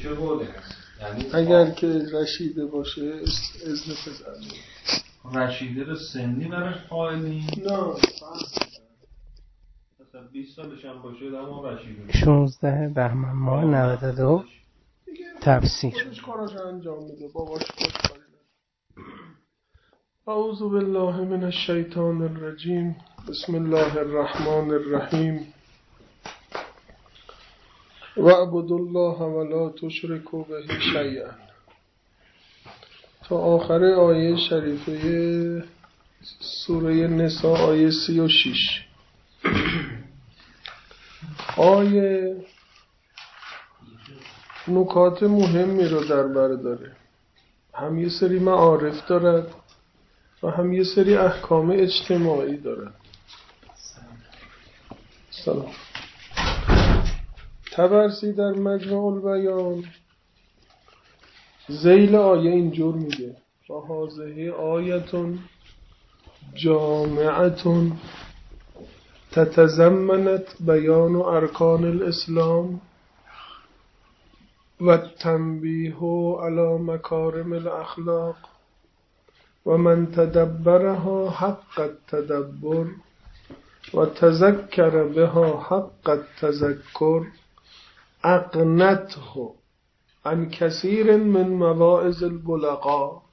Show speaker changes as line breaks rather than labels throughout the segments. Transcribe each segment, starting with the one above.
چه قولی هست؟ یعنی
اگر که رشیده باشه اذن پدر.
رشیده رو سنی براش قائلیم؟
نه
مثلا 20 سالش هم باشه اما رشیده
16 بهمن ماه 92 تفسیر
خودش کاراش انجام میده باباش خوشحالی. اعوذ بالله من الشیطان الرجیم بسم الله الرحمن الرحیم واعبدوا الله ولا تشركوا به شیئا تا آخر آیه شریفه سوره نساء آیه 36. آیه نکات مهمی رو در بر داره، هم یه سری معارف دارد و هم یه سری احکام اجتماعی دارد. سلام. طبرسی در مجموع البیان ذیل آیه اینجور میگه و هذه آیتون جامعتون تتضمنت بیان ارکان الاسلام و تنبیه علی مکارم الاخلاق و من تدبرها حق التدبر و تذکر بها حق التذکر اقنته عن کثیر من مواعظ البلغا.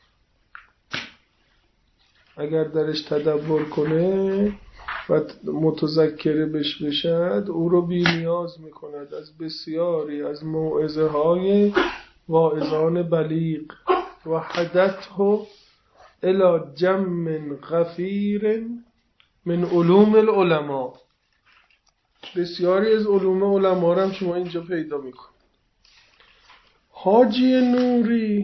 اگر درش تدبر کنه و متذکر بش بشد او رو بی نیاز میکند از بسیاری از موعظه های واعظان بلیغ و حدته الى جم غفیر من علوم العلماء. بسیاری از علوم علما رو هم شما اینجا پیدا میکن. حاجی نوری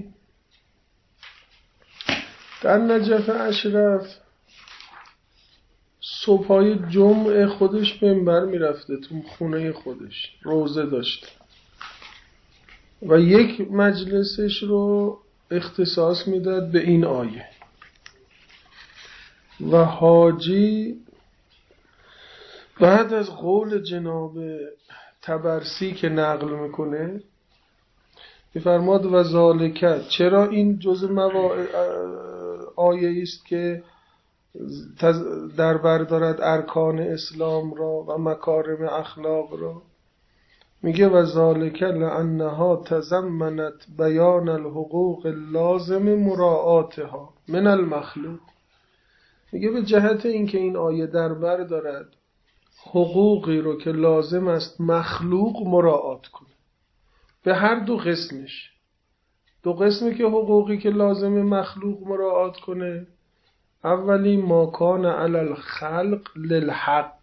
در نجف اشرف صبحای جمعه خودش منبر میرفته، تو خونه خودش روزه داشته و یک مجلسش رو اختصاص میداد به این آیه و حاجی بعد از قول جناب طبرسی که نقل میکنه میفرماد و ذالک، چرا این جزء آیه است که در بر دارد ارکان اسلام را و مکارم اخلاق را. میگه و ذالک لانها تضمنت بیان الحقوق اللازم مراعاتها من المخلوق. میگه به جهت اینکه این آیه در بر دارد حقوقی رو که لازم است مخلوق مراعات کنه، به هر دو قسمش. دو قسمی که حقوقی که لازم مخلوق مراعات کنه، اولی ما کان علی الخلق للحق،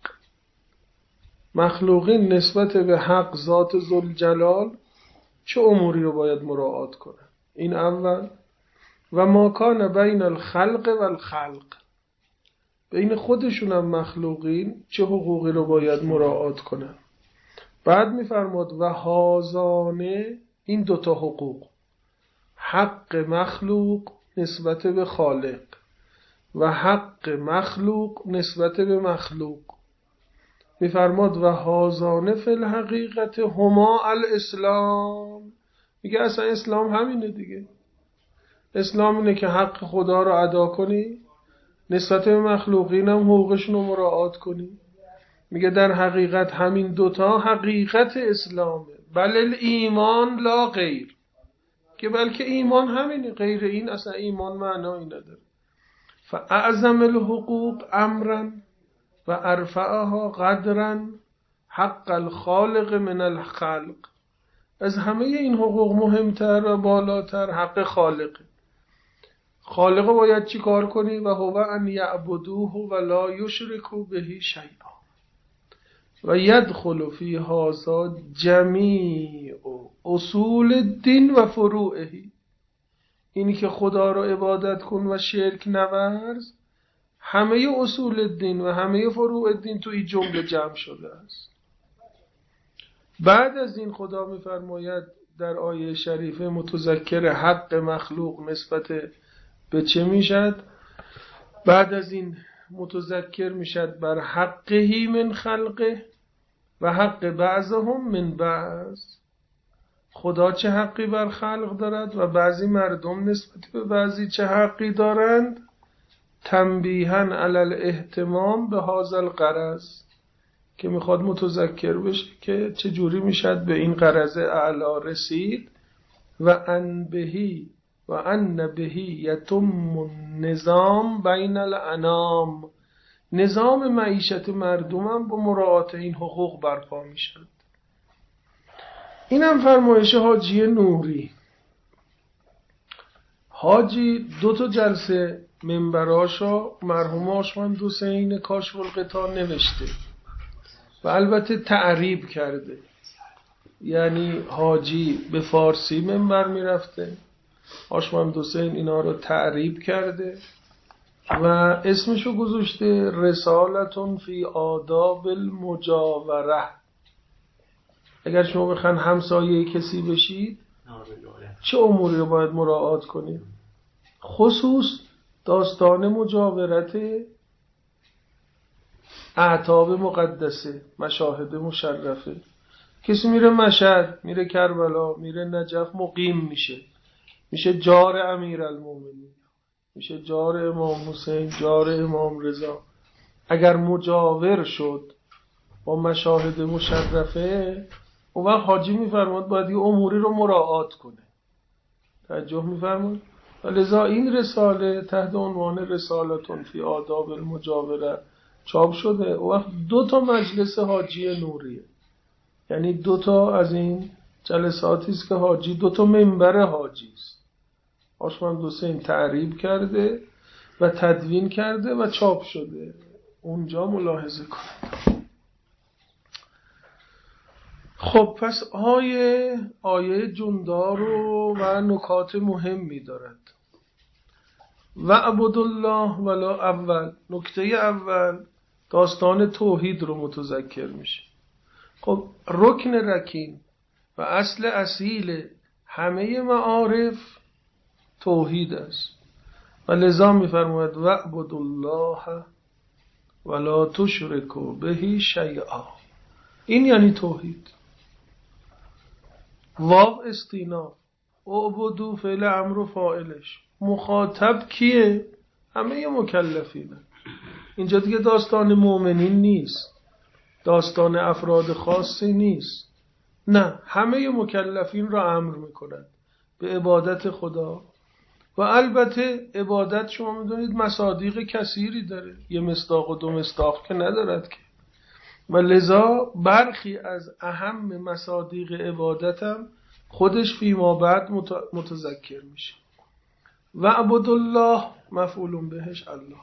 مخلوقین نسبت به حق ذات ذوالجلال چه اموری رو باید مراعات کنه، این اول. و ما کان بین الخلق و الخلق، بین خودشون هم مخلوقین چه حقوقی رو باید مراعات کنن. بعد میفرماد و هازانه، این دوتا حقوق، حق مخلوق نسبت به خالق و حق مخلوق نسبت به مخلوق، میفرماد و هازانه فی الحقیقت هما الاسلام. میگه اصلا اسلام همینه دیگه. اسلام اینه که حق خدا رو ادا کنی، نسبت به مخلوقین هم حقوقشون رو مراعات کنی. میگه در حقیقت همین دوتا حقیقت اسلامه. بل الایمان لا غیر، که بلکه ایمان همینه، غیر این اصلا ایمان معنایی نداره. فاعظم الحقوق امرا و ارفعها قدرا حق الخالق من الخلق. از همه این حقوق مهمتر و بالاتر حق خالقه. خالق باید چی کار کنی؟ و هو ان یعبدوه و لا یشرکوا به شیئا و یدخل فی هذا جمیع اصول الدین و فروعه. اینی که خدا رو عبادت کن و شرک نورز، همه اصول الدین و همه فروع الدین تو این جمله جمع شده است. بعد از این خدا میفرماید در آیه شریفه متذکر حق مخلوق نسبت به چه میشد؟ بعد از این متذکر میشد بر حقهی من خلقه و حق بعضهم من بعض. خدا چه حقی بر خلق دارد و بعضی مردم نسبت به بعضی چه حقی دارند. تنبیها علی الاهتمام به هذا الغرض، که میخواد متذکر بشه که چجوری میشد به این غرض اعلی رسید. و ان بهی یتم النظام بین الانام، نظام معیشت مردم هم با مراعات این حقوق برپا میشد. این هم فرمایش حاجی نوری. حاجی 2 جلسه منبراشا مرحوم آشمند حسین کاشف الغطا نوشته و البته تعریب کرده. یعنی حاجی به فارسی منبر میرفته، آشمند حسین اینا رو تعریب کرده و اسمشو گذاشته رسالتون فی آداب المجاوره. اگر شما بخواید همسایه کسی بشید چه اموری رو باید مراعات کنید؟ خصوص داستان مجاورت اعتاب مقدسه، مشاهد مشرفه. کسی میره مشهد، میره کربلا، میره نجف، مقیم میشه جار امیرالمومنین، میشه جار امام حسین، جار امام رضا. اگر مجاور شد با مشاهد مشرفه، اون وقت حاجی میفرماد باید یه اموری رو مراعات کنه. توجه میفرماد. لذا این رساله تحت عنوان رسالتون فی آداب المجاوره چاپ شده. اون وقت 2 مجلس حاجی نوریه، یعنی 2 از این جلساتی است که حاجی 2 منبر حاجی است. آشمند حسین تعریب کرده و تدوین کرده و چاپ شده، اونجا ملاحظه کنید. خب پس آیه جندار و نکات مهمی دارد. و عبد الله ولا اول، نکته اول داستان توحید رو متذکر میشه. خب رکن رکین و اصل اصیل همه معارف توحید است و لذا میفرماید و عبد الله ولا تشرکوا به شیئا. این یعنی توحید. واو استیناف، اعبدو فعل امر و فاعلش. مخاطب کیه؟ همه مکلفینه. اینجا دیگه داستان مؤمنین نیست، داستان افراد خاصی نیست، نه، همه مکلفین را امر میکنند به عبادت خدا. و البته عبادت شما میدونید مصادیق کثیری داره، 1 مصداق و 2 مصداق که ندارد که. و لذا برخی از اهم مصادیق عبادتم خودش فیما بعد متذکر میشه. و عبد الله مفعول بهش الله،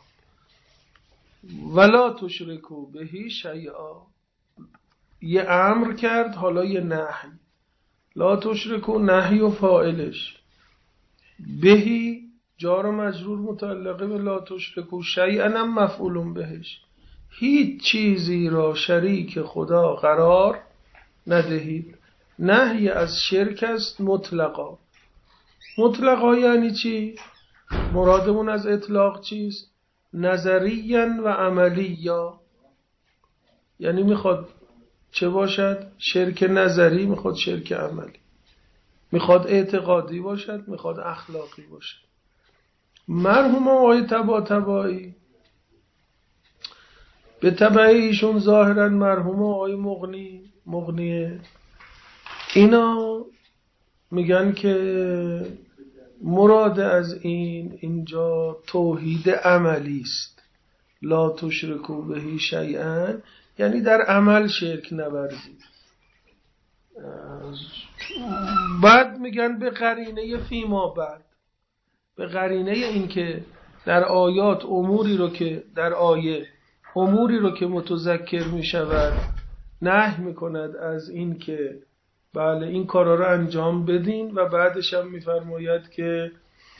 ولا تشرکو بهی شیئا. یه امر کرد، حالا یه نهی. لا تشرکو نهی و فاعلش، بهی جار و مجرور متعلقه به لا تشرکو، شیئا هم مفعول بهش. هیچ چیزی را شریک خدا قرار ندهید. نهی از شرک است مطلقا. مطلقا یعنی چی؟ مرادمون از اطلاق چیست؟ نظریا و عملیا. یعنی میخواد چه باشد؟ شرک نظری، میخواد شرک عملی، میخواد اعتقادی باشد، میخواد اخلاقی باشد. مرحوم آقای طباطبایی به تبع ایشون ظاهرا مرحوم آقای مغنیه، اینا میگن که مراد از اینجا توحید عملی است. لا تشرکو بهی شیئا یعنی در عمل شرک نورزید. بعد میگن به قرینه فیما بعد، به قرینه این که در آیات اموری رو که در آیه اموری رو که متذکر میشود نهی میکند از این که بله این کارا رو انجام بدین و بعدش هم میفرماید که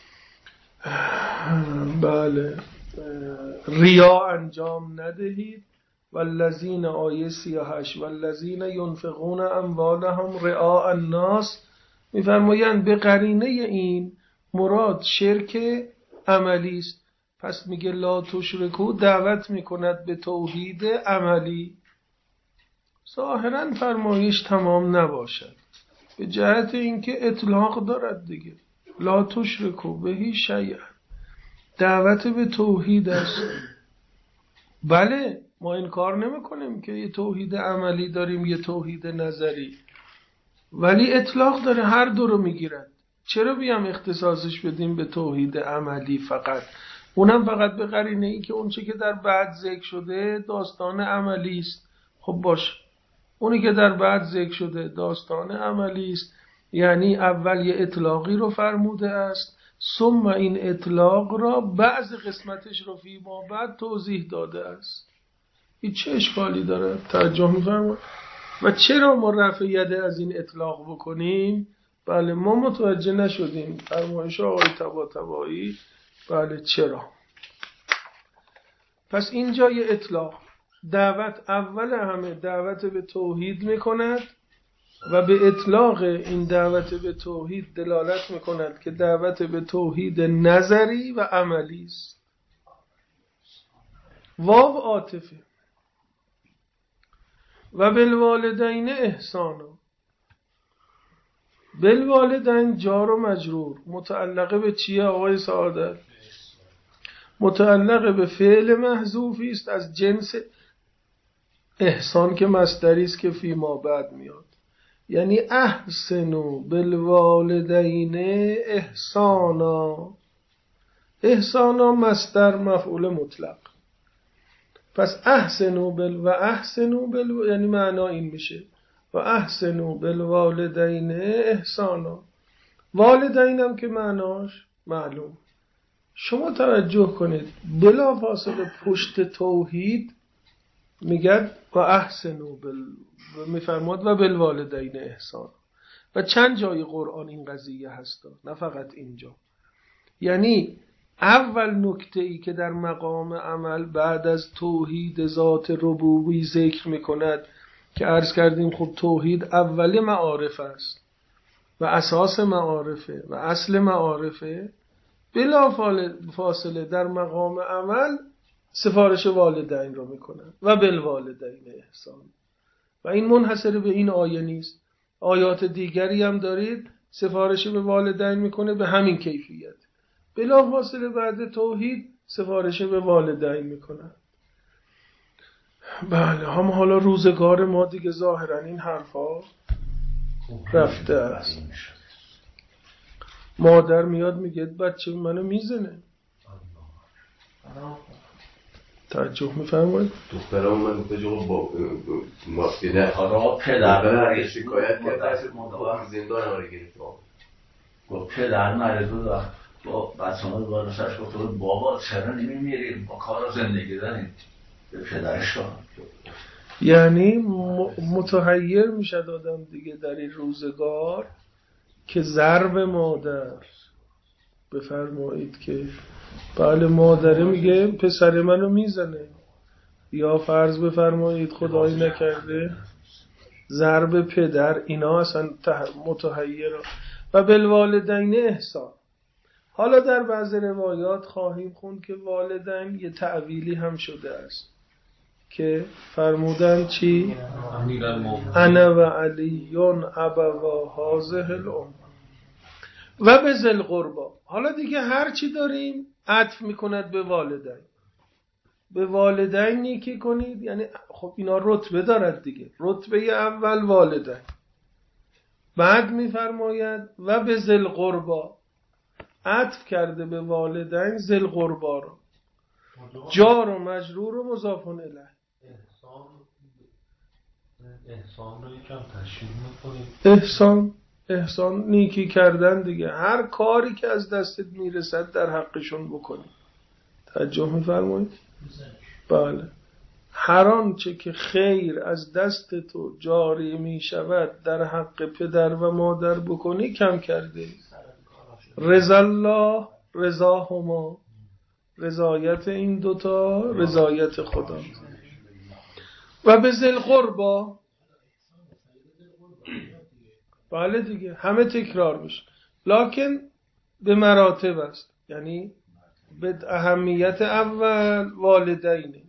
بله ریا انجام ندهید. والذین آیه 38 والذین ينفقون اموالهم رئاء الناس، میفرمایند به قرینه این مراد شرک عملی است. پس میگه لا تشرکو دعوت میکند به توحید عملی. ظاهرا فرمایش تمام نباشد، به جهت اینکه اطلاق دارد دیگه. لا تشرکو بهی شیئا، دعوت به توحید است. بله ما انکار نمی‌کنیم که یه توحید عملی داریم یه توحید نظری، ولی اطلاق داره، هر دو رو میگیرد. چرا بیام اختصاصش بدیم به توحید عملی فقط؟ اونم فقط به قرینه ای که اون چه که در بعد ذکر شده داستان عملی است. خب باش، اونی که در بعد ذکر شده داستان عملی است، یعنی اول یه اطلاقی رو فرموده است، ثم این اطلاق را بعض قسمتش رو فی ما بعد توضیح داده است. این چه اشکالی داره؟ توجه می‌فرمایید؟ و چرا ما رفع یده از این اطلاق بکنیم؟ بله ما متوجه نشدیم. فرمایش آقای طباطبایی بله چرا؟ پس اینجا یه اطلاق، دعوت اول همه دعوت به توحید میکند و به اطلاق این دعوت به توحید دلالت میکند که دعوت به توحید نظری و عملی است. واو عاطفه. و بالوالدین احسانا، بالوالدین جار و مجرور متعلقه به چیه آقای سعادت؟ متعلق به فعل محذوفی است از جنس احسان که مصدری است که فی ما بعد میاد. یعنی احسنوا بالوالدین احسانا. احسانا مصدر مفعول مطلق. پس احسنوا و احسنوا یعنی معنا این میشه و احسنوا بالوالدین احسانا. والدین هم که معناش معلوم. شما توجه کنید بلا فاصله پشت توحید میگد و احسنوا میفرماد و بالوالدین احسان. و چند جای قرآن این قضیه هست، نه فقط اینجا. یعنی اول نکته ای که در مقام عمل بعد از توحید ذات ربوبی ذکر میکند که عرض کردیم خب توحید اول معارف است و اساس معارفه و اصل معارفه، بلا فاصله در مقام عمل سفارش والدین رو میکنن و بالوالدین احسان. و این منحصر به این آیه نیست، آیات دیگری هم دارید سفارش به والدین میکنه به همین کیفیت. بلا فاصله بعد توحید سفارش به والدین میکنن. بله هم حالا روزگار ما دیگه ظاهرا این حرفا رفته است. مادر میاد میگه بچه منو میزنه. توجه میفرمایید؟
دخترم من گفته جو با ماسکینه حالا پدر شکایت کرد ما زندان ما رو گرفت. گفت پدر مریضو داشت با بچه‌ها دوباره سرش گفت بابا چرا نمیمیریم با کار و زندگی داریم به پدرش کار.
یعنی متحیر میشد آدم دیگه در این روزگار که ضرب مادر بفرمایید که بله مادره میگه پسر منو میزنه، یا فرض بفرمایید خدایی نکرده ضرب پدر، اینا اصلا متحیر. و بالوالدین احسان. حالا در بعض روایات خواهیم خوند که والدین یه تعویلی هم شده است که فرمودن چی؟ انا و علیون ابوا هذه الام و به ذل قربا. حالا دیگه هر چی داریم عطف میکند به والدین. به والدین نیکی کنید، یعنی خب اینا رتبه دارد دیگه. رتبه اول والدین، بعد میفرماید و به ذل قربا، عطف کرده به والدین ذل قربا رو، جار و مجرور و مضاف الیه.
احسان رو یکم تشریح می‌کنید.
احسان نیکی کردن دیگه. هر کاری که از دستت میرسد در حقشون بکنی. توجه میفرمایید؟ بله. هر آنچه که خیر از دست تو جاری می شود در حق پدر و مادر بکنی کم کرده. رضا الله رضاهما، رضایت این دوتا رضایت خدا. و به ذل قربا، بله دیگه همه تکرار میشه لکن به مراتب است. یعنی به اهمیت اول والدینه،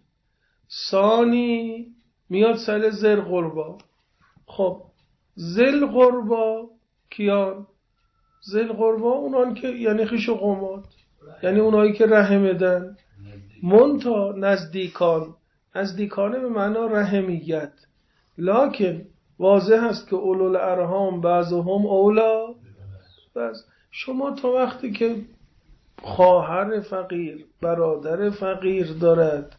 ثانی میاد سر ذل قربا. خب ذل قربا کیان؟ ذل قربا اونان که یعنی خویش و قومات، یعنی اونایی که رحمدن. منتا نزدیکانه به معنا رحمیت، لکن واضح است که اولو الارحام بعضهم اولا. بس شما تا وقتی که خواهر فقیر، برادر فقیر دارد،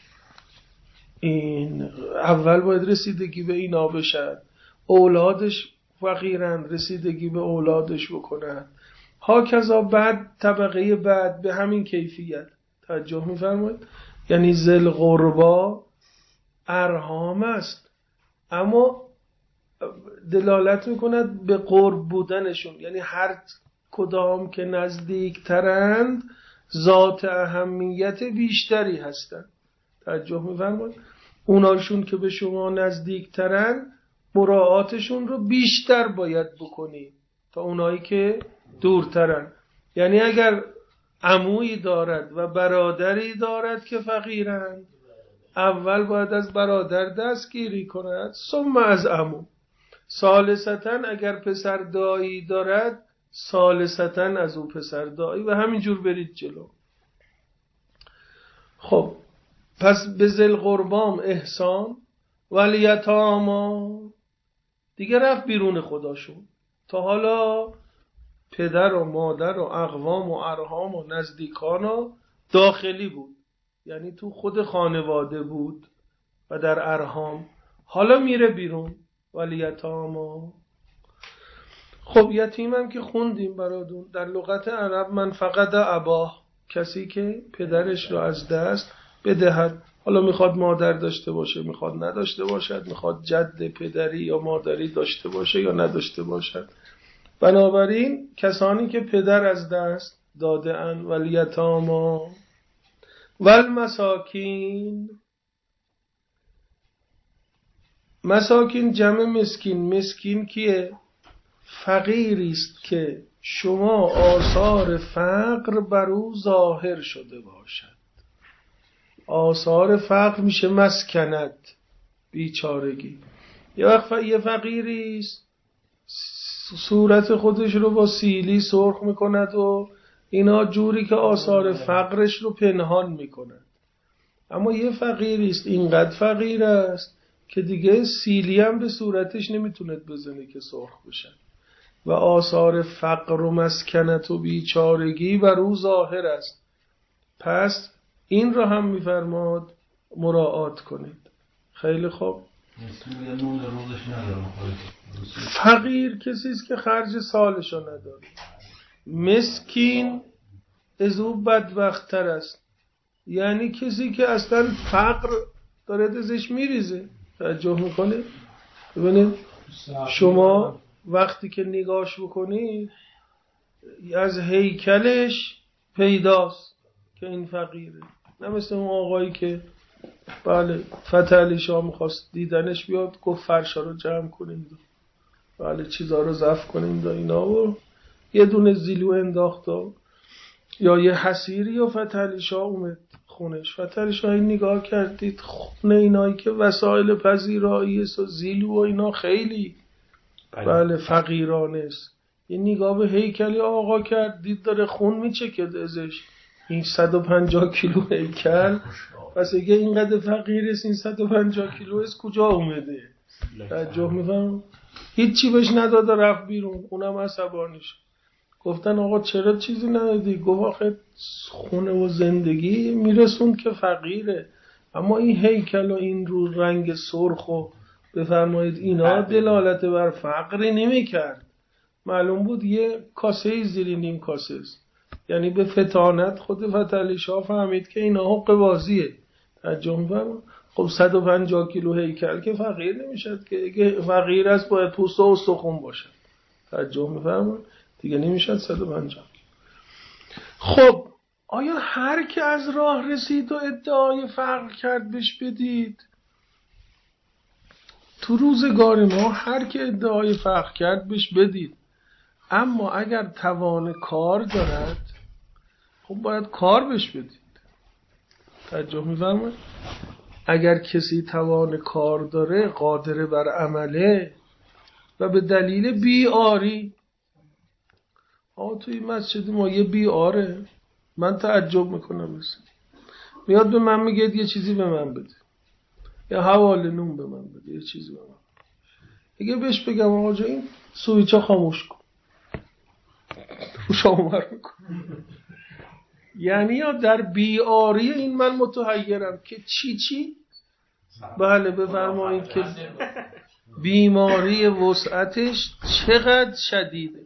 این اول باید رسیدگی به اینا بشد. اولادش فقیرن، رسیدگی به اولادش بکنن. هاکذا بعد طبقه بعد به همین کیفیت. توجه می‌فرمایید؟ یعنی ذل قربا ارحام است، اما دلالت میکند به قرب بودنشون، یعنی هر کدام که نزدیک ترند ذات اهمیت بیشتری هستند. توجه می‌فرمایید؟ اوناشون که به شما نزدیک ترند مراعاتشون رو بیشتر باید بکنید تا اونایی که دورترن. یعنی اگر عمویی دارد و برادری دارد که فقیرند، اول باید از برادر دستگیری کند، ثم از عمو. ثالثتاً اگر پسر دایی دارد، ثالثتاً از او پسر دایی، و همینجور برید جلو. خب پس به ذل قربام احسان، والیتاما دیگه رفت بیرون خداشون. تا حالا پدر و مادر و اقوام و ارحام و نزدیکان و داخلی بود، یعنی تو خود خانواده بود و در ارحام. حالا میره بیرون، والیتاما. خب یتیمم که خوندیم برادون، در لغت عرب من فقد اباه، کسی که پدرش رو از دست بدهد. حالا میخواد مادر داشته باشه، میخواد نداشته باشد، میخواد جد پدری یا مادری داشته باشه یا نداشته باشد. بنابراین کسانی که پدر از دست داده اند، والیتاما والمساکین. مساکین جمع مسکین. مسکین کیه؟ فقیری است که شما آثار فقر بر او ظاهر شده باشد. آثار فقر میشه مسکنت، بیچارگی. یه وقت یه فقیری است صورت خودش رو با سیلی سرخ میکند و اینا، جوری که آثار فقرش رو پنهان میکند. اما یه فقیری است اینقدر فقیر است که دیگه سیلی هم به صورتش نمیتوند بزنه که سرخ بشه، و آثار فقر و مسکنت و بیچارگی بر او ظاهر است. پس این را هم میفرماد مراعات کنید. خیلی خوب. فقیر کسی است که خرج سالشو نداره. مسکین از او بدبخت‌تر است، یعنی کسی که اصلا فقر داره ازش میریزه. توجه میکنید؟ ببینید شما وقتی که نگاش بکنید از هیکلش پیداست که این فقیره. نه مثل اون آقایی که بله فتح علی شاه میخواست دیدنش بیاد، گفت فرشا رو جمع کنید، بله چیزا رو ضبط کنید و اینا، و یه دونه زیلو انداخت یا یه حسیری، و فتح علی شاه اومد خونش. فتح علی شاه این نگاه کردید خونه اینایی که وسایل پذیرایی است و زیلو و اینا خیلی بله فقیرانه است، یه نگاه به هیکلی آقا کرد، دید داره خون میچکد ازش. این 150 کیلو هیکل، پس اگه اینقدر فقیر است این 150 کیلو از کجا اومده؟ توجه میفهم؟ هیچی بهش نداده، رفت بیرون. اونم عصبانی شد. گفتن آقا چرا چیزی ندادی؟ گفت آخه خونه و زندگی میرسوند که فقیره، اما این هیکل و این رو رنگ سرخ و بفرمایید اینا دلالت بر فقری نمی کرد. معلوم بود یه کاسه زیر نیم کاسه است. یعنی به فطانت خود فتح علی شاه فهمید که اینا حق بازیه. ترجمه خب 150 کیلو هیکل که فقیر نمیشد که، اگه فقیر است باید پوست و استخوان باشه. ترجمه میفرمایید دیگه نمیشد 150. خب آیا هر که از راه رسید و ادعای فقر کرد بهش بدید؟ تو روزگار ما هر که ادعای فقر کرد بهش بدید، اما اگر توان کار دارد خب باید کار بهش بدید. توجه می‌فرمایید؟ اگر کسی توان کار داره، قادر بر عمله و به دلیل بیاری توی مسجد ما یه بیاره، من تعجب میکنم مثلا میاد به من میگه یه چیزی به من بده، یا حواله نون به من بده، یه چیزی به من دیگه بهش بگم آقا جا این سویچا خاموش کن، روشامر میکن. یعنی یا در بیاری این من متحیرم که چی بله بفرمایید که بیماری وسعتش چقدر شدیده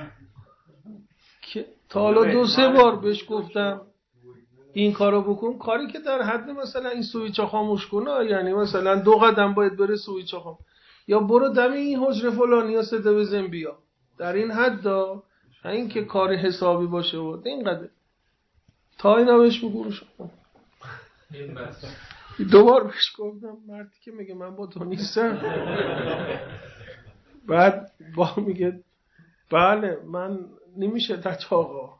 که تا حالا 2-3 بار بهش گفتم این کارو بکن، کاری که در حد مثلا این سویچا خاموش کنه، یعنی مثلا 2 قدم باید بره سویچا خاموش، یا برو دم این حجره فلانی ها صدا بزن بیا، در این حد دا این که کار حسابی باشه و اینقدر تا اینا بهش بگو شما. 2 بار بهش گفتم، مردی که میگه من با تو نیستم، بعد با میگه بله من نمیشه تچ آقا.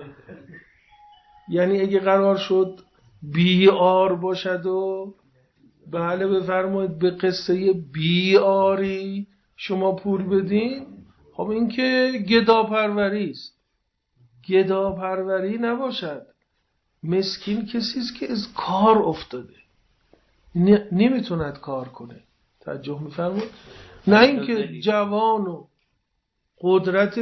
یعنی اگه قرار شد بیار باشد و بله بفرمایید به قصه بیاری شما پول بدین، خب این که گداپروری است. گداپروری نباشد، مسکین کسی است که از کار افتاده نمیتوند کار کنه، توجه میفرمایید؟ نه اینکه جوان و قدرت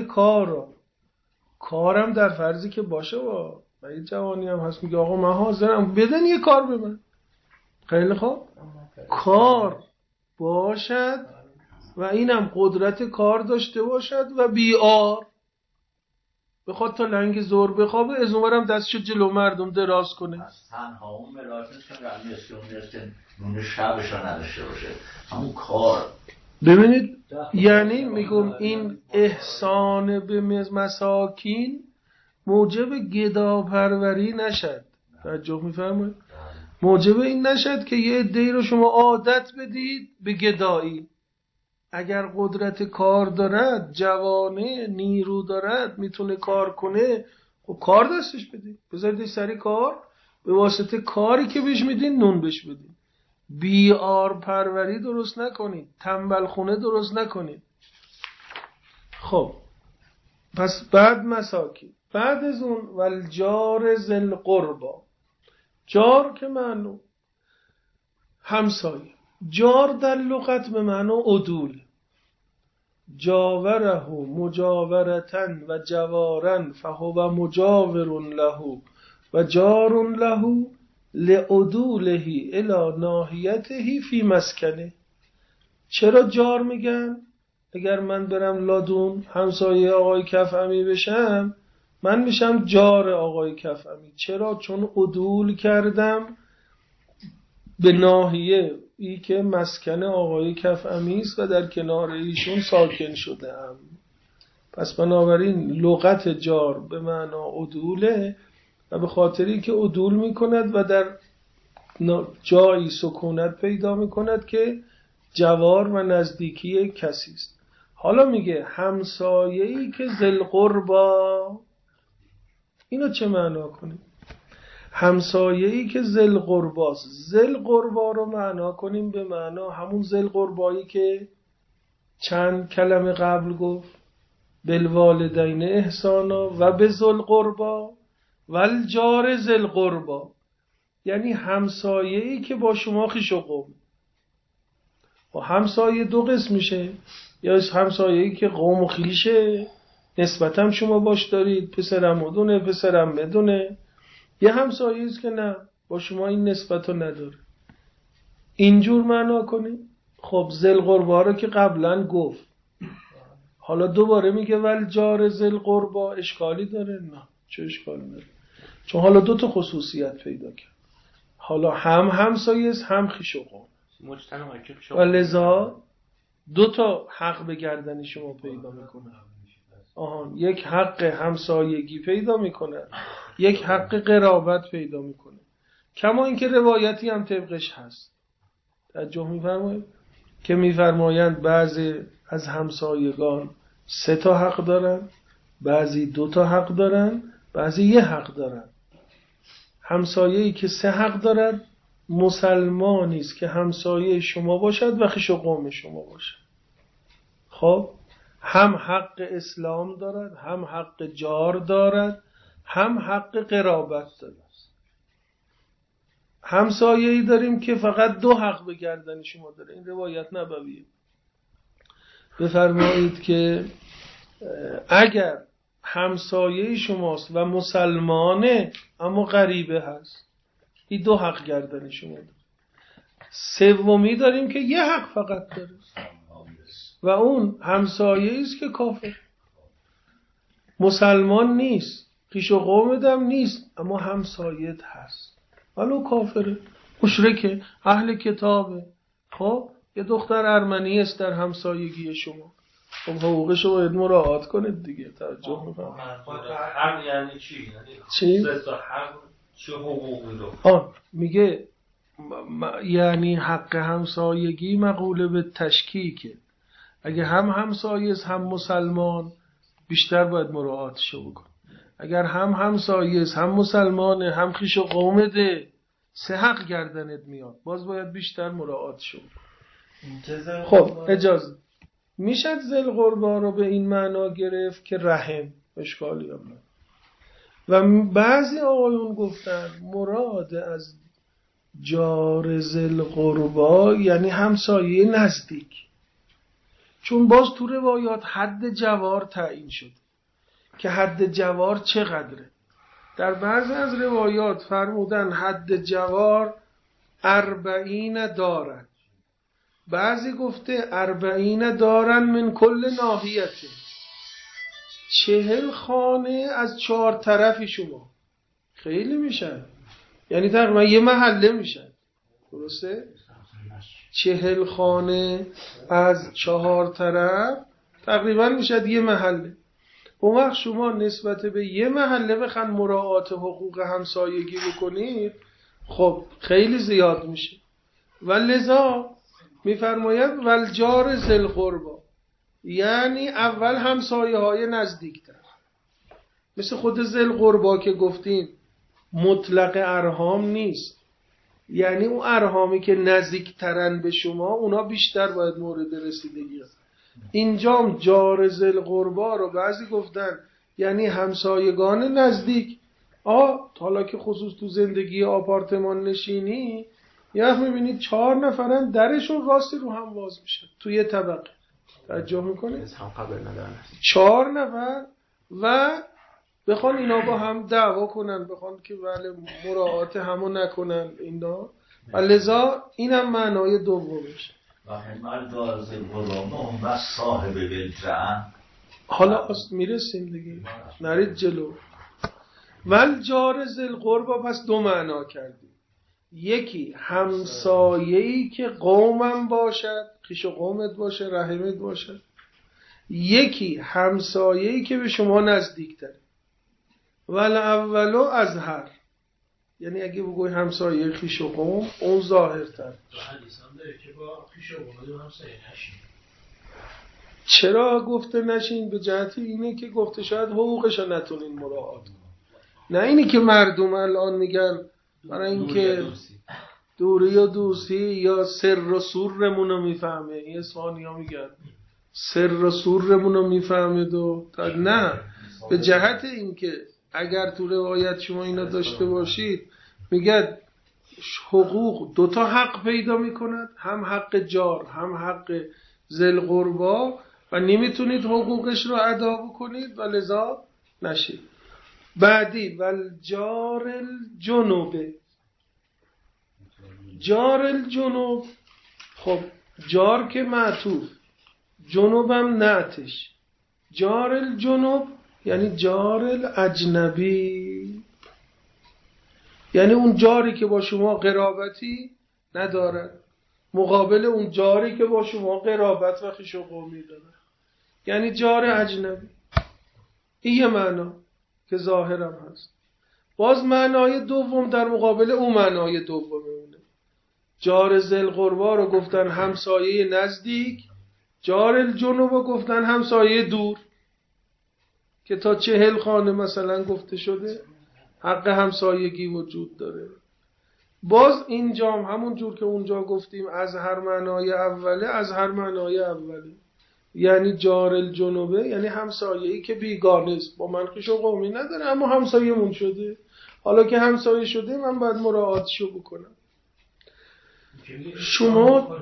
کارم در فرضی که باشه و یه جوانی هم هست میگه آقا من حاضرم بدن یه کار به من، خیلی خوب کار باشد و اینم قدرت کار داشته باشد و بیار بخواد تا لنگ زور بخوابه، از اونورم دستشو جلو مردم دراز کنه.
تنها اون ملاکش که نون شبش رو نداشته باشه، همون کار.
ببینید یعنی میگم این احسان به مساکین موجب گداپروری نشد، توجه میفرمایید؟ موجب این نشد که یه عده‌ای رو شما عادت بدید به گدایی. اگر قدرت کار دارد، جوانه، نیرو دارد، میتونه کار کنه، خب کار دستش بدید، بذارید سری کار، به واسطه کاری که بهش میدین نون بهش بدید. بیار پروری درست نکنید، تنبل خونه درست نکنید. خب پس بعد مساکین، بعد از اون والجار ذل قربا، جار که معنی همسایه، جار در لغت به معنی عدول، جاوره مجاورتن و جوارن فهو مجاور له و جار له لعدوله الی ناحیته فی مسکنه. چرا جار میگن؟ اگر من برم لادون همسایه آقای کفعمی بشم، من میشم جار آقای کفعمی. چرا؟ چون عدول کردم به ناحیه ای که مسکن آقای کفعمی است و در کنار ایشون ساکن شده ام. پس بنابراین لغت جار به معنا عدوله و به خاطری که عدول میکند و در جایی سکونت پیدا میکند که جوار و نزدیکی کسی است. حالا میگه همسایه‌ای که ذل قربا، اینو چه معنا کنیم؟ همسایه‌ای که ذل قرباست. ذل قربا رو معنا کنیم به معنا همون ذل قربایی که چند کلمه قبل گفت، بالوالدین احسانا و بذل قربا والجار ذل قربا، یعنی همسایه‌ای که با شما خویش و قوم. و همسایه 2 قسم میشه، یا همسایه‌ای که قوم و خیلیشه نسبتا شما باش دارید، پسرم مدونه پسرم مدونه، یه همسایه است که نه با شما این نسبت رو نداره. اینجور معنا کنیم. خب ذل قربا رو که قبلا گفت، حالا دوباره میگه ول جار ذل قربا، اشکالی داره؟ نه، چه اشکالی داره؟ چون حالا 2 تا خصوصیت پیدا کرد، حالا هم همسایه است هم خویش و قوم و لذا 2 تا حق به گردن شما پیدا میکنه. یک حق همسایگی پیدا میکنه، یک حق قرابت پیدا میکنه، کما اینکه روایتی هم طبقش هست. توجه میفرمایید که میفرمایند بعضی از همسایگان 3 تا حق دارن، بعضی 2 تا حق دارن، بعضی 1 حق دارن. همسایه‌ای که 3 حق دارد مسلمانی است که همسایه شما باشد و خویش و قوم شما باشد. خب هم حق اسلام دارد، هم حق جار دارد، هم حق قرابت دارد. همسایه‌ای داریم که فقط 2 حق به گردن شما داره. این روایت نبویه. بفرمایید که اگر همسایه شماست و مسلمانه اما غریبه هست، این 2 حق گردن شما داره. سومی داریم که 1 حق فقط داره و اون همسایه است که کافر، مسلمان نیست، پیش و قومدم نیست، اما همسایت هست، ولو کافره، مشرکه، اهل کتابه. خب یه دختر ارمنی است در همسایگی شما، خب حقوقش رو باید مراعات کنید دیگه. توجه میکنم
حق یعنی چی؟
چی؟
حق چه حقوقی رو؟
میگه یعنی حق همسایگی مقوله به تشکیکه. اگه هم همسایه هم مسلمان بیشتر باید مراعاتش بکن. اگر هم همسایه هم مسلمانه هم خویش و قومته، 3 حق گردنت میاد، باز باید بیشتر مراعاتش بکن. خب اجازه میشد ذل قربا رو به این معنا گرفت که رحم، اشکالی هم نه. و بعضی آقایون گفتن مراد از جار ذل قربا یعنی همسایه نزدیک، چون باز تو روایات حد جوار تعیین شد که حد جوار چقدره. در بعضی از روایات فرمودن حد جوار 40 دارن، بعضی گفته 40 دارن من کل ناحیته، 40 خانه از 4 طرفی شما. خیلی میشن، یعنی تقریبا یه محله میشن، درسته؟ 40 خانه از 4 طرف تقریبا میشد یه محله. اون وقت شما نسبت به یه محله بخواید مراعات حقوق همسایگی بکنید، خب خیلی زیاد میشه. و لذا میفرماید والجار ذل قربا، یعنی اول همسایه های نزدیکتر، مثل خود ذل قربا که گفتیم مطلق ارحام نیست، یعنی اون ارحامی که نزدیکترن به شما اونا بیشتر باید مورد رسیدگی هست. اینجام جار ذل قربا رو بعضی گفتن یعنی همسایگان نزدیک. حالا که خصوص تو زندگی آپارتمان نشینی یه وقت میبینید 4 نفرن درشون راستی رو هم باز میشه تو یه طبقه، توجه میکنید 4 نفر و بخوان اینا با هم دعوا کنن، بخوان که بله مراعات همو نکنن اینا، و لذا اینم معنای دومش.
و صاحب بالجمع.
حالا میرسیم دیگه، نرید جلو. ول جار ذل قربا پس 2 معنا کردیم. یکی همسایه‌ای که قومم باشد، خویش و قومت باشه، رحمت باشه. یکی همسایه‌ای که به شما نزدیک‌تره. ول اولو ازهر، یعنی اگه بگوی همسایه خویش و قوم اون ظاهرتر. چرا گفته نشین؟ به جهت اینه که گفته شاید حقوقش رو نتونین مراعات کن. نه اینی که مردم الان میگن برای اینکه دوری و دوستی یا سر و سورمون رو میفهمه، این اسفانی ها میگن سر و سورمون رو میفهمه نه، به جهت اینکه اگر تو روایت شما اینا داشته باشید میگه حقوق 2 تا حق پیدا میکند، هم حق جار هم حق ذل قربا، و نمیتونید حقوقش رو ادا بکنید و لذا نشید. بعدی والجار الجنوب، جار الجنوب، خب جار که معطوف، جنوبم نعتش. جار الجنوب یعنی جار الاجنبی، یعنی اون جاری که با شما قرابتی ندارد مقابل اون جاری که با شما قرابت و خویش و قومی داره، یعنی جار اجنبی. این یه معنا که ظاهرم هست. باز معنای دوم در مقابل اون معنای دومونه. جار ذل قربا رو گفتن همسایه نزدیک، جار الجنوب رو گفتن همسایه دور، که تا 40 خانه مثلا گفته شده حق همسایگی وجود داره. باز اینجام همون جور که اونجا گفتیم از هر معنای اوله، از هر معنای اوله. یعنی جار الجنوبه یعنی همسایه‌ای که بیگانه است، با من خویش و قومی نداره اما همسایه‌مون شده. حالا که همسایه شده من باید مراعاتشو بکنم. شما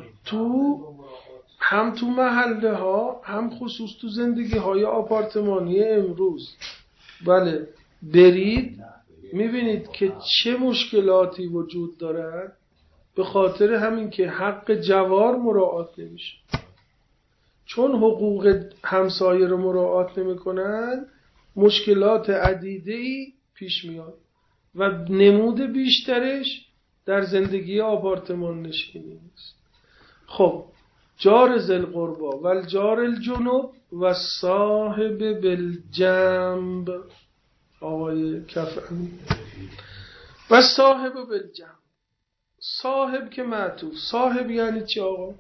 هم تو محله ها هم خصوص تو زندگی های آپارتمانی امروز بله برید میبینید که چه مشکلاتی وجود دارد، به خاطر همین که حق جوار مراعات نمیشه. چون حقوق همسایه رو مراعات نمیکنن مشکلات عدیده‌ای پیش میاد و نمود بیشترش در زندگی آپارتمان نشینی است. خب جار ذی القربی و الجار الجنوب و صاحب بالجنب، آقای کفعی و صاحب بالجنب. صاحب که معطوف، صاحب یعنی چی آقا؟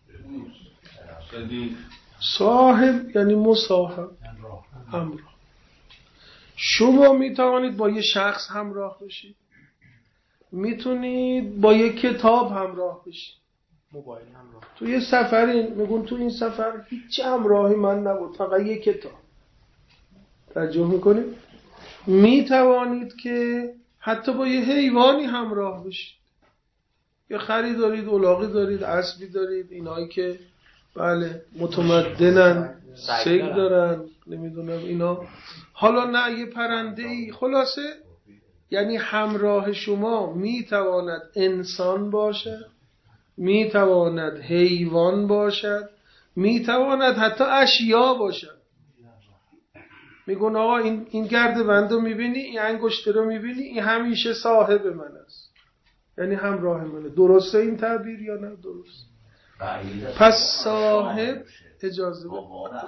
صاحب یعنی مصاحب، همراه. شما میتوانید با یه شخص همراه بشید، میتونید با یه کتاب همراه بشید، موبایل همراه. تو یه سفرین میگون تو این سفر هیچ همراهی من نبود، فقط یه کتاب. توجه میکنید؟ میتوانید که حتی با یه حیوانی همراه بشید، یه خری دارید، الاغی دارید، اسبی دارید، اینایی که بله متمدنن، سگ دارن، نمیدونم اینا. حالا نه یه پرنده‌ای. خلاصه یعنی همراه شما میتواند انسان باشد، میتواند حیوان باشد، میتواند حتی اشیا باشد. میگن آقا این گرده‌بند رو میبینی، این انگشتر رو میبینی، این همیشه صاحب من است، یعنی همراه منه. درسته این تعبیر یا نه درست؟ پس صاحب اجازه بده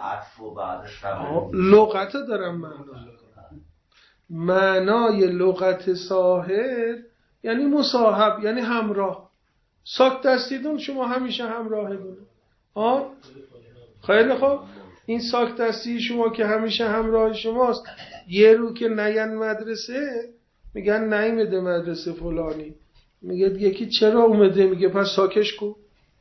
لغت دارم معنای لغت صاحب یعنی مصاحب، یعنی همراه. ساک دستیدون شما همیشه همراه دونه. خیلی خوب، این ساک دستی شما که همیشه همراه شماست، یه رو که نین مدرسه میگن نیمده مدرسه فلانی، میگه یکی چرا اومده، میگه پس ساکش کو.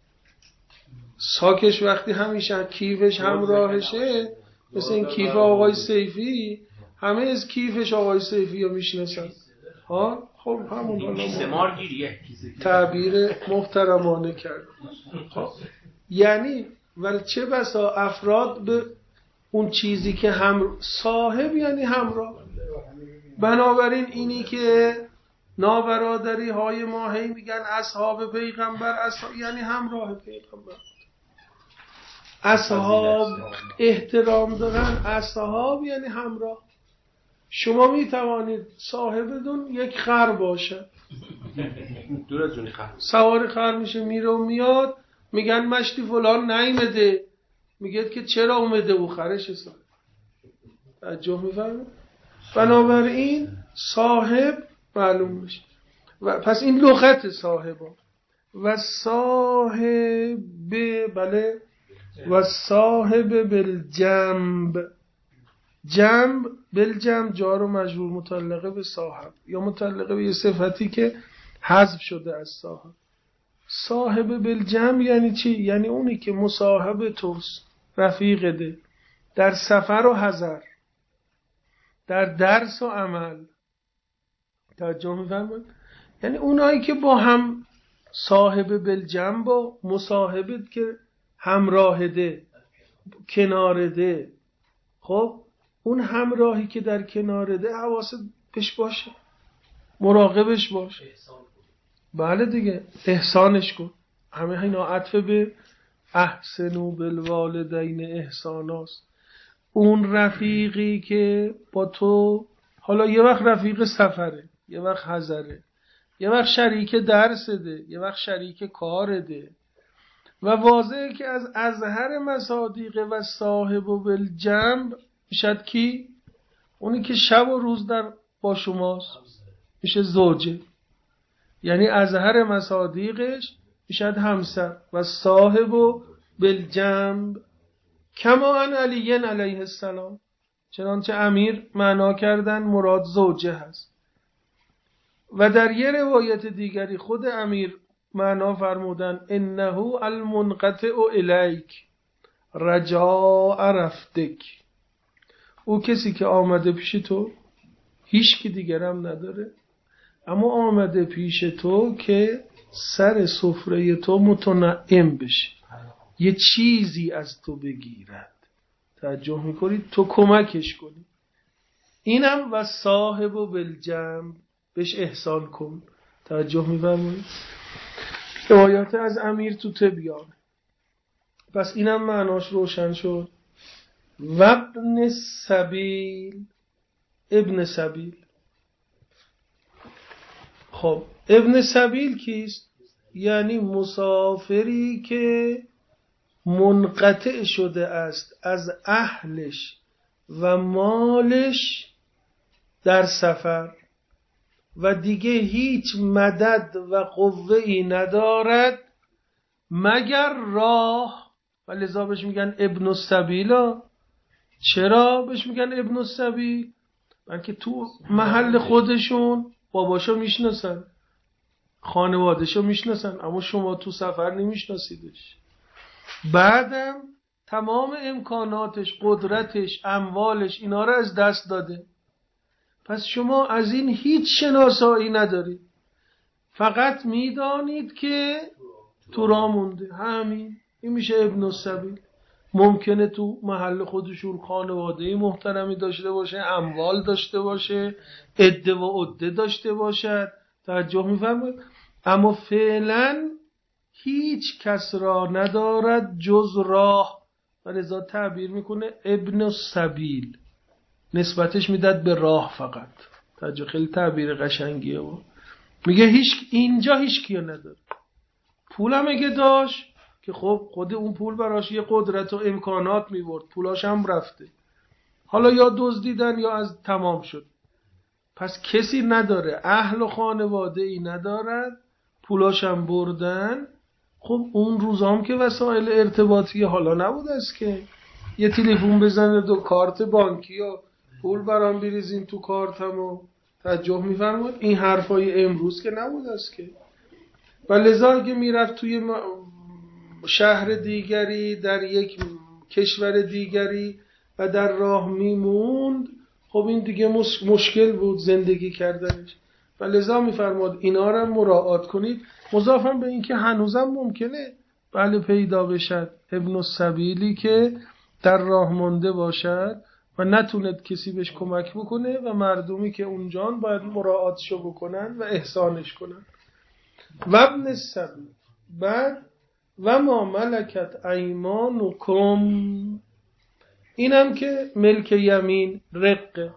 ساکش وقتی همیشه کیفش همراهشه، مثل این کیف آقای سیفی، همه از کیفش آقای سیفی رو میشناسن. خب همون حالا تعبیر محترمانه کرد. خب یعنی ولی چه بسا افراد به اون چیزی که هم صاحب یعنی همراه. بنابراین اینی که نابرادری های ما هی میگن اصحاب پیغمبر، یعنی همراه پیغمبر. اصحاب احترام دارن، اصحاب یعنی همراه. شما میتوانید صاحبتون یک خر باشه، دور از جون خر، سوار خر میشه میره و میاد، میگن مشتی فلان نیمده، میگه که چرا اومده او خرش صاحب. توجه میفرمایید؟ بنابراین صاحب معلوم میشه. و پس این لغت صاحبا و صاحب بله و صاحب بالجنب. جنب بالجنب جار و مجرور متعلقه به صاحب یا متعلقه به یه صفتی که حذف شده از صاحب. صاحب بالجنب یعنی چی؟ یعنی اونی که مصاحب توست، رفیق ده، در سفر و حضر، در درس و عمل. توجه می‌فرمایید؟ یعنی اونایی که با هم صاحب بالجنب و مصاحبت که همراه ده، کنار ده. خب اون همراهی که در کنار ده حواست بهش باشه، مراقبش باشه. بله دیگه احسانش کن. همه اینا عطف به احسنوا بالوالدین احساناست. اون رفیقی که با تو حالا یه وقت رفیق سفره، یه وقت حضره، یه وقت شریک درس ده، یه وقت شریک کار ده. و واضحه که از ازهر مصادیق و صاحب و بالجنب میشد کی؟ اونی که شب و روز در با شماست، میشه زوجه. یعنی ازهر مصادیقش میشد همسر. و صاحب و بالجنب کما ان علی علیه السلام، چنانچه امیر معنا کردن مراد زوجه هست. و در یه روایت دیگری خود امیر معنا فرمودن انه المنقطع الیک، رجاء رفتک، او کسی که آمده پیش تو هیچ کی دیگرم نداره، اما آمده پیش تو که سر سفره تو متنعم بشه، یه چیزی از تو بگیرد. توجه میکنید؟ تو کمکش کنی. اینم و صاحب و بالجنب، بهش احسان کن. توجه میفرمایید؟ روایات از امیر تو تبیان. پس اینم معناش روشن شد. و ابن سبیل، ابن سبیل. خب ابن سبیل کیست؟ یعنی مسافری که منقطع شده است از اهلش و مالش در سفر و دیگه هیچ مدد و قوه‌ای ندارد مگر راه، و لذا بهش میگن ابن السبیلا. چرا بهش میگن ابن السبیل؟ بلکه تو محل خودشون باباشو میشناسن، خانوادهشو میشناسن، اما شما تو سفر نمیشناسیدش. بعدم تمام امکاناتش، قدرتش، اموالش، اینا رو از دست داده. پس شما از این هیچ شناسایی ندارید، فقط میدانید که تو راه مونده. همین، این میشه ابن السبیل. ممکنه تو محل خودشون خانواده محترمی داشته باشه، اموال داشته باشه، عده و عده داشته باشد. توجه میفرمایید؟ اما فعلا هیچ کس را ندارد جز راه، و لذا تعبیر میکنه ابن السبیل، نسبتش میداد به راه فقط. توجه، خیلی تعبیر قشنگیه. و میگه اینجا هیچ کیو نداره. پولم اگه داشت که خب خود اون پول براش یه قدرت و امکانات میورد، پولاش هم رفته، حالا یا دزدیدن یا از تمام شد. پس کسی نداره، اهل و خانواده ای ندارد، پولاش هم بردن. خب اون روزام که وسایل ارتباطی حالا نبود است که یه تلفن بزنه دو کارت بانکی و پول برام بریزین تو کارتم و توجه میفرمایید؟ این حرفای امروز که نبود است که. و لذا که میرفت توی شهر دیگری، در یک کشور دیگری و در راه میموند، خب این دیگه مشکل بود زندگی کردنش. و لذا میفرماد اینا رو مراعات کنید. مضافم به این که هنوزم ممکنه بله پیدا بشد ابن السبیلی که در راه مانده باشد و نتوند کسی بهش کمک بکنه و مردمی که اونجان باید مراعاتشو بکنن و احسانش کنن. و ابن السبیل. بعد و ما ملکت ایمانکم، اینم که ملک یمین رقه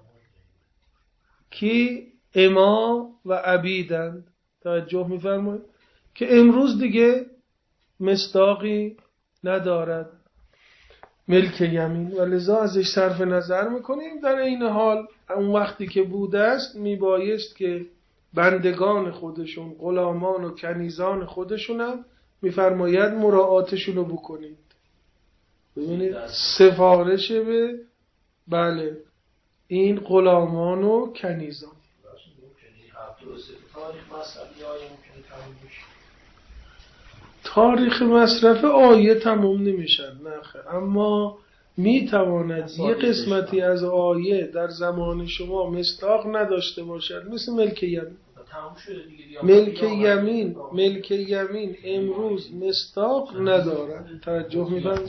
کی اما و عبیدند. توجه میفرمایید که امروز دیگه مصداقی ندارد ملک یمین، و لذا ازش صرف نظر میکنیم. در این حال اون وقتی که بوده است میبایست که بندگان خودشون، غلامان و کنیزان خودشون هم میفرماید مراعاتشون رو بکنید. ببینید سفارش به بله این غلامان و کنیزان. تاریخ مصرف آیه تموم نمیشن نخه، اما میتواند یه قسمتی از آیه در زمان شما مصداق نداشته باشد، مثل ملک یمین. ملک یمین امروز مصداق ندارد. توجه می‌کنید؟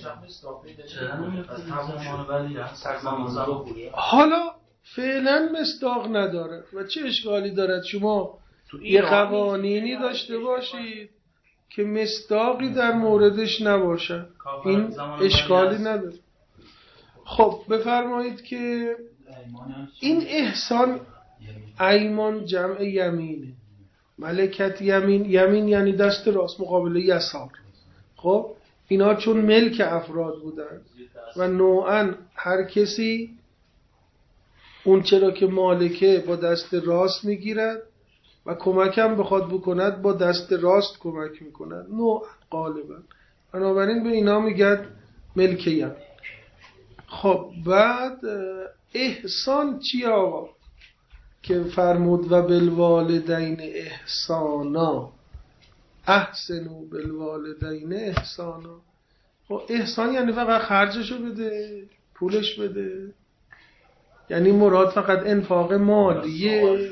حالا فعلا مصداق نداره و چه اشکالی دارد شما یه قوانینی داشته باشید که مصداقی در موردش نباشد؟ این اشکالی نداره. خب بفرمایید که این احسان، ایمان جمع یمینه، ملکت یمین، یمین یعنی دست راست مقابل یسار. خب اینا چون ملک افراد بودن و نوعا هر کسی اون چرا که مالکه با دست راست میگیرد و کمک هم بخواد بکند با دست راست کمک میکند نوع غالبا، بنابراین به اینا میگن ملک یمین. خب بعد احسان چیه آقا که فرمود و بالوالدین احسانا، احسنوا بالوالدین احسانا، خب احسان یعنی فقط خرجشو بده، پولش بده، یعنی مراد فقط انفاق مالیه.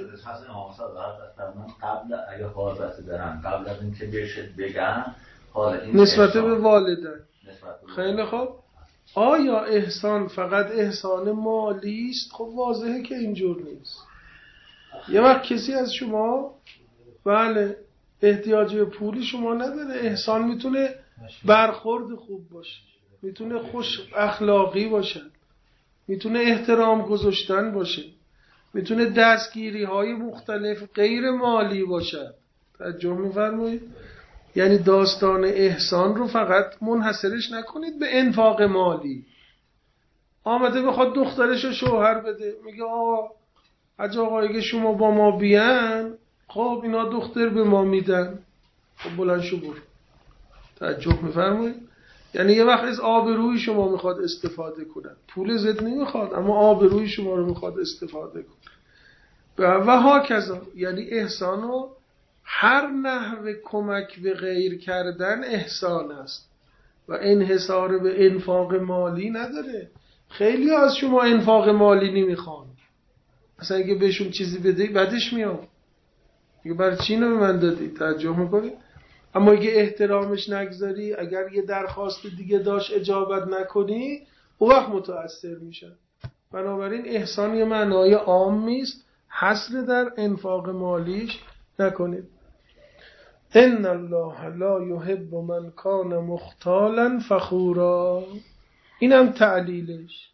قبل اگه حاضر دارن قبل از اینکه بگن
نسبت به والدین. خیلی خوب، آیا احسان فقط احسان مالی است؟ خب واضحه که اینجور نیست. یه وقت کسی از شما بله احتیاج به پولی شما نداره، احسان میتونه برخورد خوب باشه، میتونه خوش اخلاقی باشه، میتونه احترام گذاشتن باشه، میتونه دستگیری های مختلف غیر مالی باشه. توجه می‌فرمایید؟ یعنی داستان احسان رو فقط منحصرش نکنید به انفاق مالی. آمده بخواد دخترش رو شوهر بده، میگه آقا حاج آقا اگه شما با ما بیان خب اینا دختر به ما میدن، خب بلند شو برو. توجه می‌فرمایید؟ یعنی یه وقت از آبروی شما میخواد استفاده کنن، پول زد نمیخواد اما آبروی شما رو میخواد استفاده کنه. و هاکذا، یعنی احسان رو هر نحو کمک به غیر کردن احسان است و انحصار به انفاق مالی نداره. خیلی از شما انفاق مالی نمیخوان، اصلا اگه بهشون چیزی بدهی بعدش میام میگه برای چی اینو به من دادی؟ توجه میکنی؟ اما اگه احترامش نگذاری، اگر یه درخواست دیگه داشت اجابت نکنی، اون وقت متأثر میشه. بنابراین احسان یه معنای عامی است، حصر در انفاق مالیش نکنید. ان الله لا یحب من کان مختالا فخورا. اینم تعلیلش.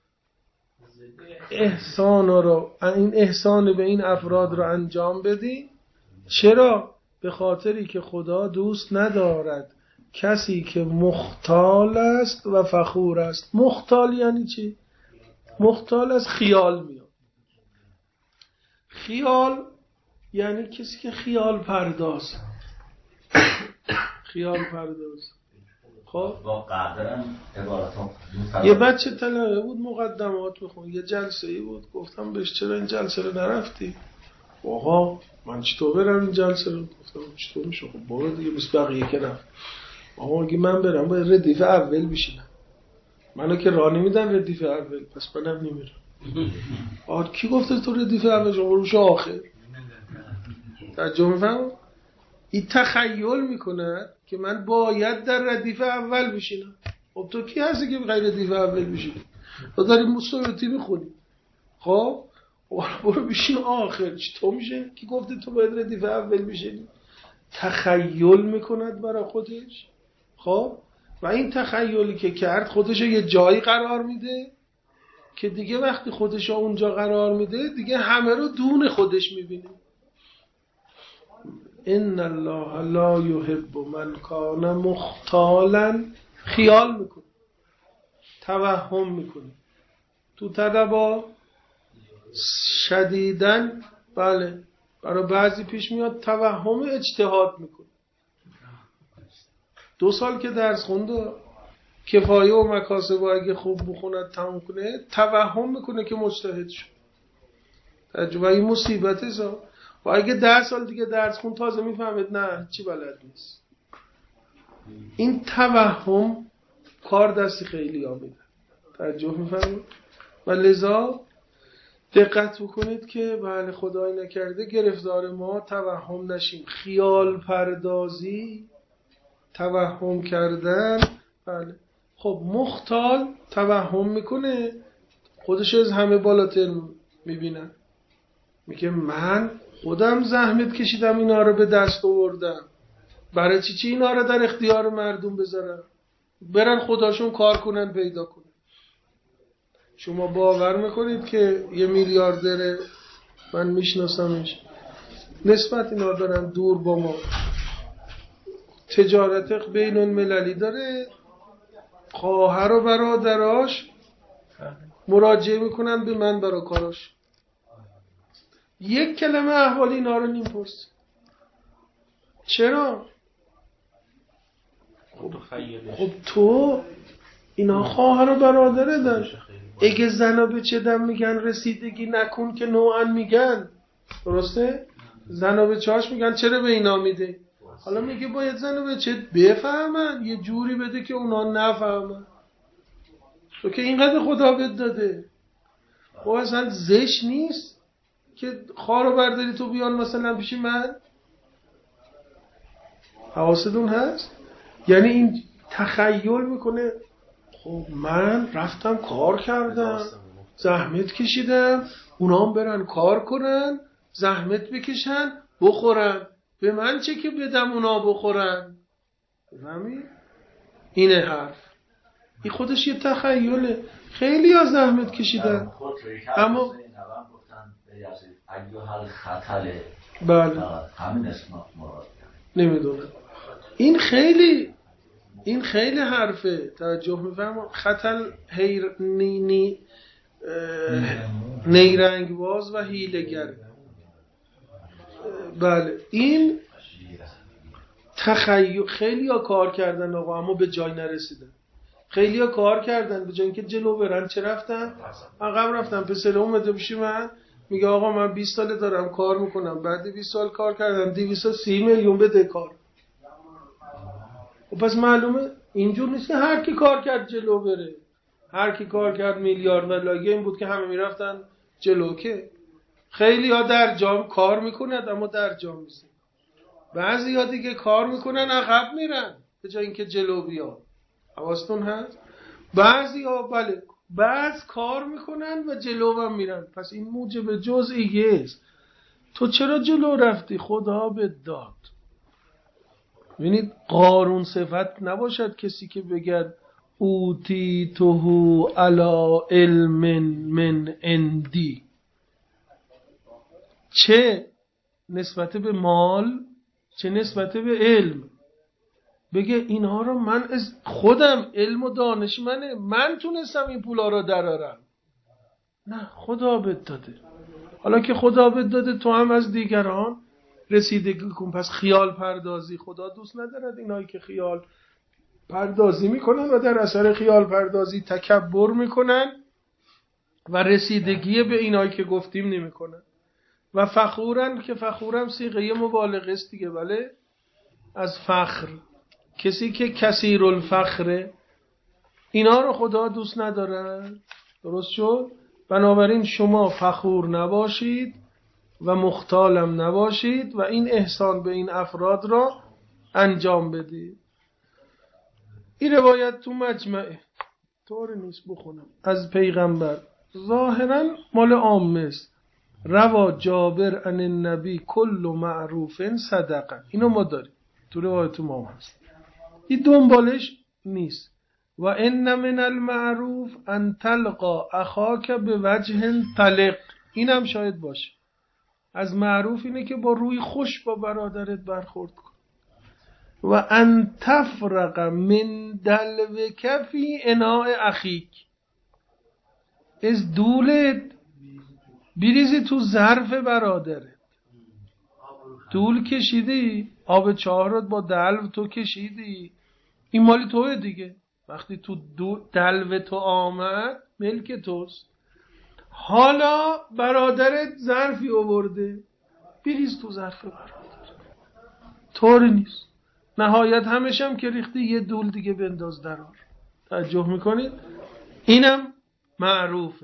احسان رو، این احسان به این افراد رو انجام بدی. چرا؟ به خاطری که خدا دوست ندارد کسی که مختال است و فخور است. مختال یعنی چی؟ مختال از خیال میاد. خیال یعنی کسی که خیال پرداز. خیال پرداز. خب
با قدرم عبارتون
یه بچه طلبه بود مقدمات میخون، یه جلسه ای بود، گفتم بهش چرا این جلسه رو نرفتی؟ آقا من چطور برم این جلسه رو؟ گفتم چطور میشه؟ خب برو دیگه، بس بقیه که رفت. آقا اگه من برم باید ردیف اول بشینم، منو که راه نمیدن ردیف اول، پس منم نمیرم. آقا کی گفته تو ردیف اول؟ شما روش آخر. توجه میفهم؟ این تخیل میکنه که من باید در ردیف اول بشینم. خب تو کی هستی که بخوای ردیف اول بشینی؟ تو داری مصورتی میخونی. خب برو بشین آخر. چطور میشه کی گفته تو باید ردیف اول بشینی؟ تخیل میکند برای خودش. خب و این تخیلی که کرد خودشو یه جایی قرار میده که دیگه وقتی خودشو اونجا قرار میده دیگه همه رو دون خودش میبینه. ان الله لا یحب من کان مختالا. خیال میکنه، توهم میکنه. تو طلبا شدیدن بله برای بعضی پیش میاد توهم اجتهاد میکنه. 2 سال که درس خونده کفایه و مکاسب اگه خوب بخوند تموم کنه، توهم میکنه که مجتهد شد. تجربه این مصیبته زا. و اگه 10 سال دیگه درس خون تازه میفهمید نه چی بلد نیست. این توهم کار دستی خیلی آمیده. توجه میفهمید؟ و لذا دقت بکنید که بله خدای نکرده گرفتار ما توهم نشیم. خیال پردازی، توهم کردن. بله خب مختال توهم میکنه خودش از همه بالاتر میبینن، میگه من خودم زحمت کشیدم اینا رو به دست آوردم، برای چی اینا رو در اختیار مردم بذارم؟ برن خداشون کار کنن پیدا کنن. شما باور میکنید که یه میلیاردر من میشناسمش، نسبت اینا دارن دور با ما، تجارت بین المللی داره، خواهر و برادراش مراجعه میکنن به من برای کاراش، یک کلمه احوال اینا رو نمیپرس. چرا؟ خب تو اینا خواهر و برادره داشت، اگه زنا به چه دم میگن رسیدگی نکن که نوعا میگن، درسته؟ زنا به چاش میگن چرا به اینا میده؟ حالا میگه باید زن و بچه بفهمن، یه جوری بده که اونا نفهمن. تو که اینقدر خدا بهت داده، خب اصلا زشت نیست که خارو برداری تو بیان مثلا پیش من؟ حواستون هست؟ یعنی این تخیل میکنه خب من رفتم کار کردم، زحمت کشیدم، اونا هم برن کار کنن، زحمت بکشن، بخورن، به من چه که بدم اونا بخورن؟ بفهمی؟ اینه حرف. این خودش یه تخیله. خیلی ها زحمت کشیدن اما
ایوهال خطله.
بله
همین اسم مراد
نمیدونم. این خیلی حرفه. توجه میفرما. خطل نیرنگ باز و حیله‌گر. بله این تخیل. خیلی ها کار کردن آقا اما به جای نرسیدن. خیلی ها کار کردن به جای اینکه جلو برن چه رفتن؟ عقب رفتن. پسر اومده پیش من میگه آقا من 20 ساله دارم کار میکنم، بعد 20 سال کار کردم 230 میلیون بده کار. و پس معلومه اینجور نیست که هر کی کار کرد جلو بره. هر کی کار کرد میلیارد ولاگه این بود که همه میرفتن جلو. که خیلی ها در جام کار میکنند اما در جام میزن. بعضی ها دیگه کار میکنن عقب میرن به جای اینکه جلو بیان. حواستون هست؟ بعضی ها بله بعض کار میکنن و جلو هم میرن. پس این موجب جزئیه است. تو چرا جلو رفتی؟ خدا به داد. ببینید قارون صفت نباشد کسی که بگد اوتی توهو علا علم من اندی، چه نسبت به مال چه نسبت به علم. بگه اینها رو من از خودم علم و دانش من تونستم این پولا رو درارم. نه خدا بهت داده. حالا که خدا بهت داده تو هم از دیگران رسیدگی کن. پس خیال پردازی خدا دوست ندارد. اینایی که خیال پردازی میکنن و در اثر خیال پردازی تکبر میکنن و رسیدگی به اینایی که گفتیم نمیکنن و فخورن، که فخورم صیغه مبالغه است دیگه. بله از فخر، کسی که کثیر الفخره، اینا رو خدا دوست نداره. درست شد؟ بنابراین شما فخور نباشید و مختالم نباشید و این احسان به این افراد را انجام بدید. این روایت تو مجمعه طور نیست بخونم از پیغمبر، ظاهرا مال عامه است. روا جابر عن النبی کل معروف صدقه. اینو ما داریم تو روایت ما هست. این دنبالش نیست. و ان من المعروف ان تلقا اخاک بوجه طلق. اینم شاید باشه. از معروف اینه که با روی خوش با برادرت برخورد کن. و ان تفرق من دلوک فی اناء اخیک. از دولت بریزی تو ظرف برادرت. دول کشیدی، آب چهارت با دلو تو کشیدی، این مالی توه دیگه. وقتی تو دلو تو آمد ملک توست. حالا برادرت ظرفی آورده، بریز تو ظرف برادر. طوری نیست. نهایت همشم که ریختی یه دول دیگه بنداز درار. توجه میکنید؟ اینم معروفه.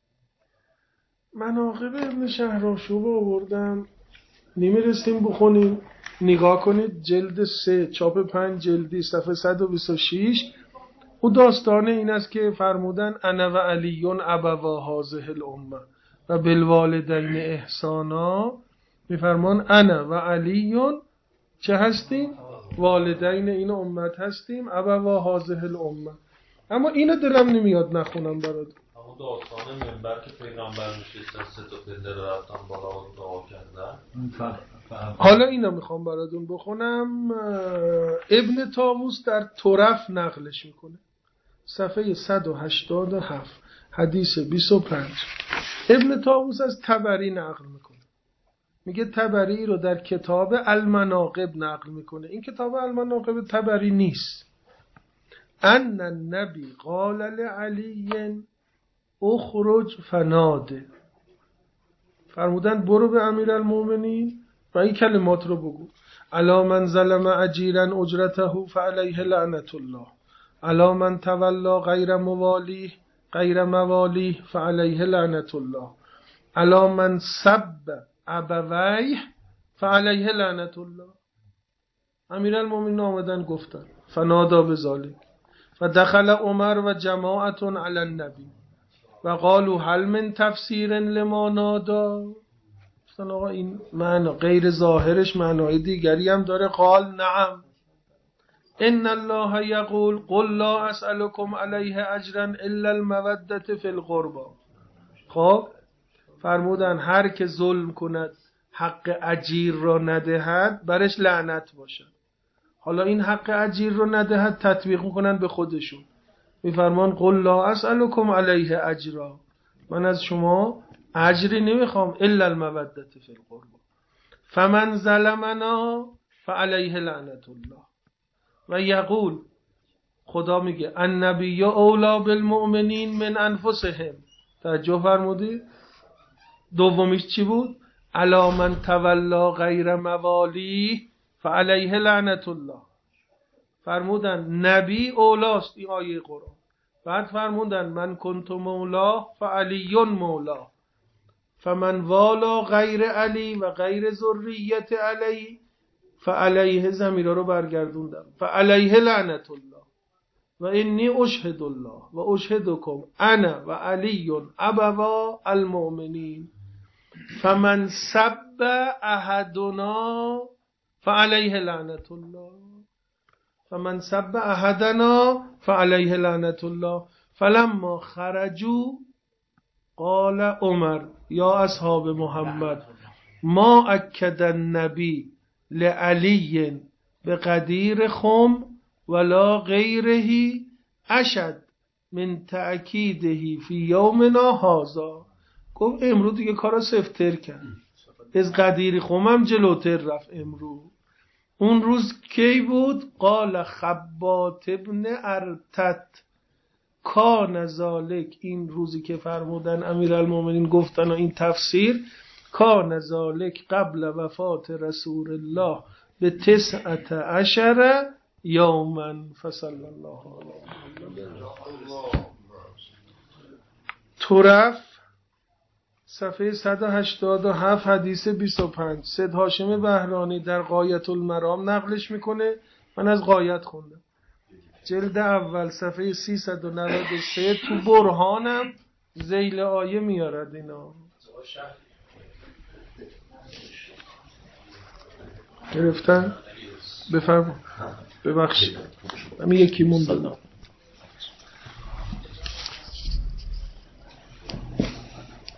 مناقب ابن شهرآشوب آوردم، نمیرسیم بخونیم. نگاه کنید جلد 3 چاپ 5 جلدی صفحه 126. او داستان این است که فرمودن انا و علیون ابوا هذه الامه و بالوالدین احسانا. میفرمان انا و علیون چه هستیم؟ والدین این امت هستیم. ابوا هذه الامه. اما اینو دلم نمیاد نخونم برات.
اما داستان منبر که پیغمبر نشستن 3 تا پله رفتن بالا و دعا کردن.
حالا اینو میخوام براتون بخونم. ابن طاووس در طرف نقلش میکنه، صفحه 187 حدیث 25. ابن طاووس از طبری نقل میکنه. میگه طبری رو در کتاب المناقب نقل میکنه. این کتاب المناقب طبری نیست. ان النبی قال لعلی اخرج فناده. فرمودن برو به امیرالمومنین و این کلمات رو بگو: الا من ظلم اجیرا اجرته فعلیه لعنت الله، الا من تولا غیر موالیه فعلیه لعنت الله، الا من سب ابویه فعلیه لعنت الله. امیرالمومنین آمدن گفتن فنادا بذالک فدخل عمر و جماعت علی النبی و قالوا هل من تفسیر لما نادا. گفتن آقا این معنی غیر ظاهرش معنای دیگری هم داره. قال نعم ان الله یقول قل لا اسألكم علیه اجرا الا المودة فی القربى. خب فرمودن هر که ظلم کند حق اجیر را ندهد برش لعنت باشد. حالا این حق اجیر رو ندهد تطبیق میکنن به خودشون، میفرمان قل لا اسألكم علیه اجرا، من از شما اجری نمیخوام الا المودة فی القربى فمن ظلمنا فعلیه لعنت الله. و یقول خدا میگه النبی اولی بالمؤمنین من انفسهم. توجه فرمودی؟ دومیش چی بود؟ الا من تولا غیر موالی فعلیه لعنت الله. فرمودن نبی اولاست، این آیه قرآن. بعد فرمودن من کنت مولا فعلی مولا فمن والا غیر علی و غیر ذریت علی فعلیه، زمیره رو برگردوندم، فعلیه لعنت الله و انی اشهد الله و اشهدکم انا و علی ابوا المؤمنین فمن سب احدنا فعلیه لعنت الله فمن سب احدنا فعلیه لعنت الله. فلما خرجوا قال عمر یا اصحاب محمد ما اکد النبی لعلی بقدیر خم ولا غیره اشد من تأکیده فی یومنا هذا. گفت امروز دیگه کارا سفتر کرد، از قدیر خم هم جلوتر رفت. امروز اون روز کی بود؟ قال خبات ابن ارتت کان ذالک. این روزی که فرمودن امیرالمومنین گفتن و این تفسیر کان ذالک قبل وفات رسول الله به 19 یوما فصلی الله علیه طرف صفحه 187 حدیث 25. سید هاشم بهرانی در غایت المرام نقلش میکنه، من از غایت خوندم. جلد اول صفحه 393 تو برهانم ذیل آیه میارد اینا. گرفتن؟ بفرم ببخشید من یکی مونده.